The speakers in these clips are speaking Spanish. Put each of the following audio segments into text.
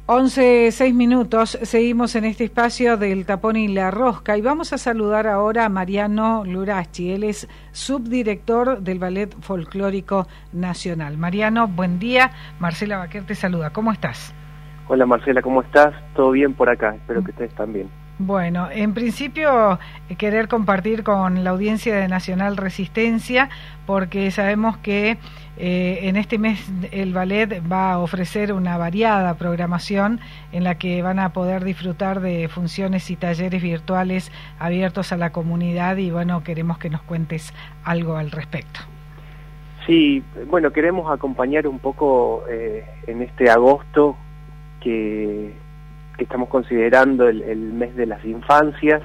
11:06, seguimos en este espacio del Tapón y la Rosca y vamos a saludar ahora a Mariano Lurachi, él es subdirector del Ballet Folclórico Nacional. Mariano, buen día, Marcela Baquer te saluda, ¿cómo estás? Hola Marcela, ¿cómo estás? Todo bien por acá, espero que estés también. Bueno, en principio querer compartir con la audiencia de Nacional Resistencia, porque sabemos que en este mes el ballet va a ofrecer una variada programación en la que van a poder disfrutar de funciones y talleres virtuales abiertos a la comunidad y bueno, queremos que nos cuentes algo al respecto. Sí, bueno, queremos acompañar un poco en este agosto que estamos considerando el mes de las infancias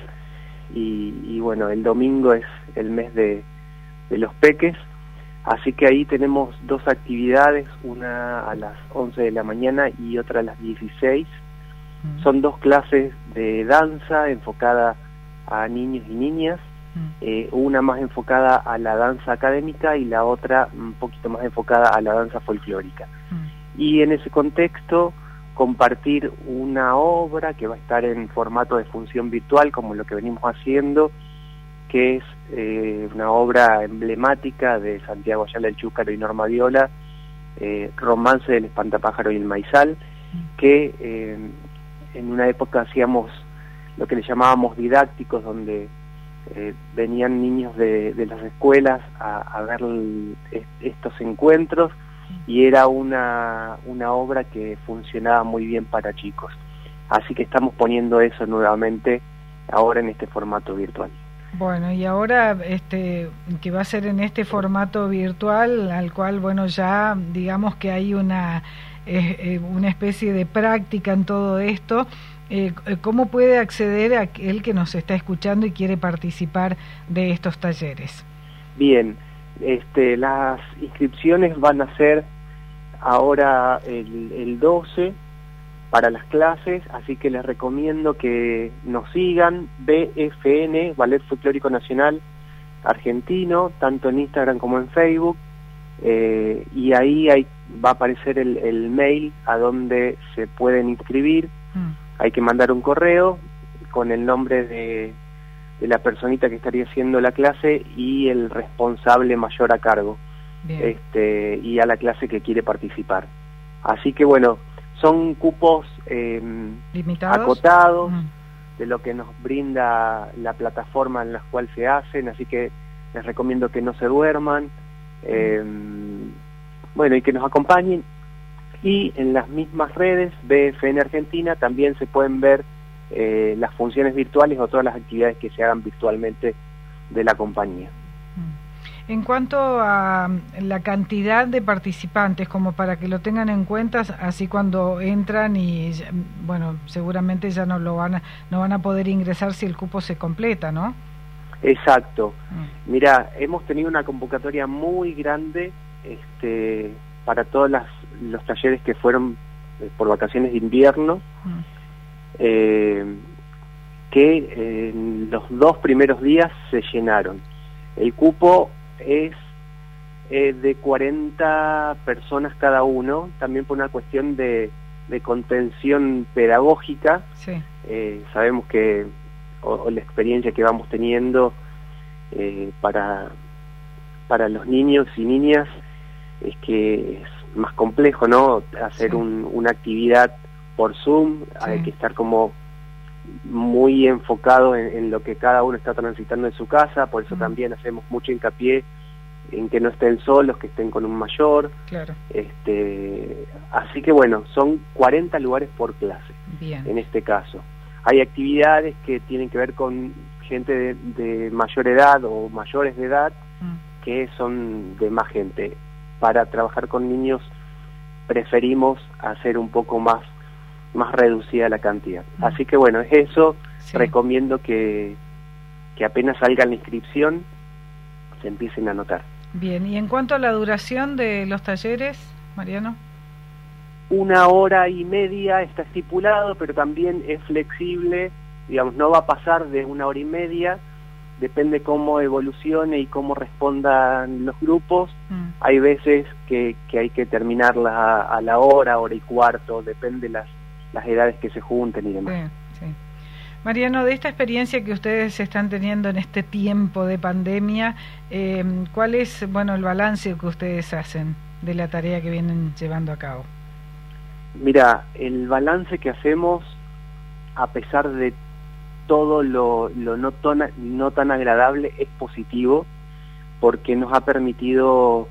y bueno, el domingo es el mes de los peques, así que ahí tenemos dos actividades, una a las 11 de la mañana y otra a las 16. Son dos clases de danza enfocada a niños y niñas, una más enfocada a la danza académica y la otra un poquito más enfocada a la danza folclórica. Y en ese contexto compartir una obra que va a estar en formato de función virtual, como lo que venimos haciendo, que es una obra emblemática de Santiago Ayala el Chúcaro y Norma Viola, Romance del Espantapájaro y el Maizal, que en una época hacíamos lo que le llamábamos didácticos, donde venían niños de las escuelas a ver estos encuentros, y era una obra que funcionaba muy bien para chicos. Así que estamos poniendo eso nuevamente ahora en este formato virtual. Bueno, y ahora que va a ser en este formato virtual, al cual, bueno, ya digamos que hay una especie de práctica en todo esto, ¿cómo puede acceder a aquel que nos está escuchando y quiere participar de estos talleres? Bien. Las inscripciones van a ser ahora el 12 para las clases, así que les recomiendo que nos sigan, BFN, Ballet Folclórico Nacional Argentino, tanto en Instagram como en Facebook, y ahí va a aparecer el mail a donde se pueden inscribir. Hay que mandar un correo con el nombre de la personita que estaría haciendo la clase y el responsable mayor a cargo, y a la clase que quiere participar. Así que bueno, son cupos limitados, acotados de lo que nos brinda la plataforma en la cual se hacen, así que les recomiendo que no se duerman, bueno, y que nos acompañen. Y en las mismas redes BFN Argentina también se pueden ver las funciones virtuales o todas las actividades que se hagan virtualmente de la compañía. En cuanto a la cantidad de participantes, como para que lo tengan en cuenta, así cuando entran y bueno, seguramente ya no van a poder ingresar si el cupo se completa, ¿no? Exacto. Mira, hemos tenido una convocatoria muy grande para todos los talleres que fueron por vacaciones de invierno. Que en los 2 primeros días se llenaron. El cupo es de 40 personas cada uno, también por una cuestión de contención pedagógica. Sí. Sabemos que o la experiencia que vamos teniendo para los niños y niñas es que es más complejo, ¿no? Hacer una actividad por Zoom, hay que estar como muy enfocado en lo que cada uno está transitando en su casa, por eso también hacemos mucho hincapié en que no estén solos, que estén con un mayor. Claro. Así que bueno, son 40 lugares por clase. Bien. En este caso. Hay actividades que tienen que ver con gente de mayor edad o mayores de edad, que son de más gente. Para trabajar con niños preferimos hacer un poco más reducida la cantidad. Así que bueno, es eso. Recomiendo que apenas salga la inscripción se empiecen a anotar. Bien, y en cuanto a la duración de los talleres, Mariano. 1 hora y media está estipulado, pero también es flexible, digamos, no va a pasar de 1 hora y media, depende cómo evolucione y cómo respondan los grupos. Hay veces que hay que terminarla a la hora y cuarto, depende las edades que se junten y demás. Sí, sí. Mariano, de esta experiencia que ustedes están teniendo en este tiempo de pandemia, ¿cuál es, bueno, el balance que ustedes hacen de la tarea que vienen llevando a cabo? Mira, el balance que hacemos, a pesar de todo lo no tan agradable, es positivo, porque nos ha permitido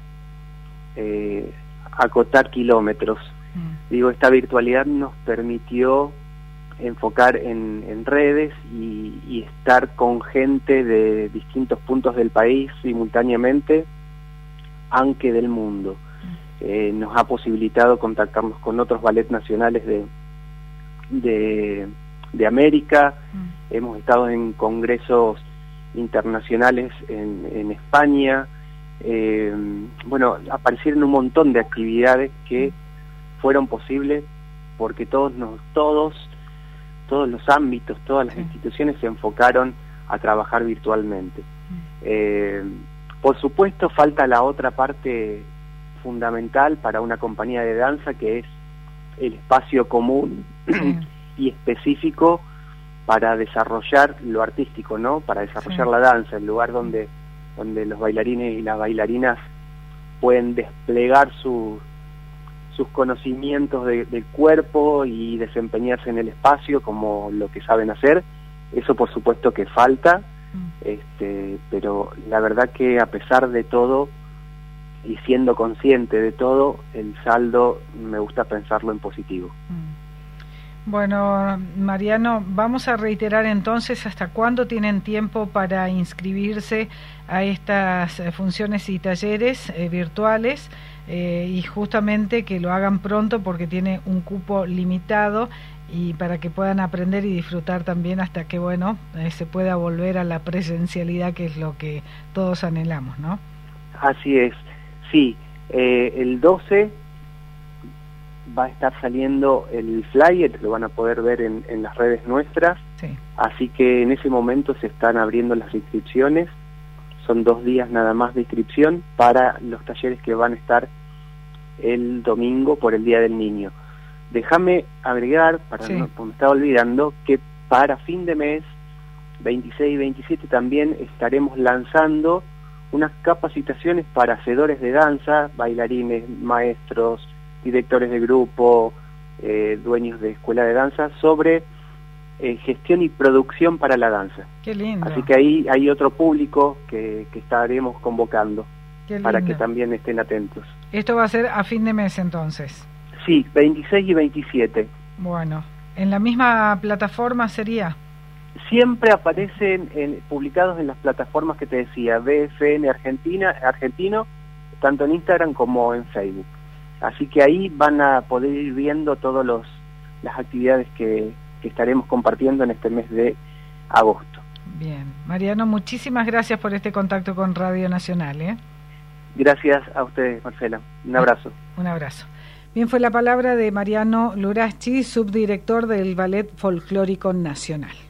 acotar kilómetros. Digo, esta virtualidad nos permitió enfocar en redes y estar con gente de distintos puntos del país simultáneamente, aunque del mundo. Nos ha posibilitado contactarnos con otros ballets nacionales de América. Hemos estado en congresos internacionales en España. Bueno, aparecieron un montón de actividades que fueron posibles porque todos los ámbitos, todas las instituciones se enfocaron a trabajar virtualmente. Por supuesto, falta la otra parte fundamental para una compañía de danza, que es el espacio común y específico para desarrollar lo artístico, ¿no? Para desarrollar la danza, el lugar donde los bailarines y las bailarinas pueden desplegar sus conocimientos del cuerpo y desempeñarse en el espacio como lo que saben hacer. Eso por supuesto que falta, pero la verdad que a pesar de todo y siendo consciente de todo, el saldo me gusta pensarlo en positivo. Bueno, Mariano, vamos a reiterar entonces hasta cuándo tienen tiempo para inscribirse a estas funciones y talleres virtuales, y justamente que lo hagan pronto porque tiene un cupo limitado, y para que puedan aprender y disfrutar también hasta que, bueno, se pueda volver a la presencialidad, que es lo que todos anhelamos, ¿no? Así es, sí. El 12 va a estar saliendo el flyer, lo van a poder ver en las redes nuestras, sí. Así que en ese momento se están abriendo las inscripciones. Son 2 días nada más de inscripción para los talleres que van a estar el domingo por el Día del Niño. Déjame agregar, me estaba olvidando, que para fin de mes, 26 y 27, también estaremos lanzando unas capacitaciones para hacedores de danza, bailarines, maestros, directores de grupo, dueños de escuela de danza, sobre gestión y producción para la danza. Qué lindo. Así que ahí hay otro público que estaremos convocando para que también estén atentos. ¿Esto va a ser a fin de mes entonces? Sí, 26 y 27. Bueno, ¿en la misma plataforma sería? Siempre aparecen publicados en las plataformas que te decía, BFN Argentino, tanto en Instagram como en Facebook. Así que ahí van a poder ir viendo todas las actividades que estaremos compartiendo en este mes de agosto. Bien. Mariano, muchísimas gracias por este contacto con Radio Nacional. Gracias a ustedes, Marcela. Un abrazo. Un abrazo. Bien, fue la palabra de Mariano Luraschi, subdirector del Ballet Folclórico Nacional.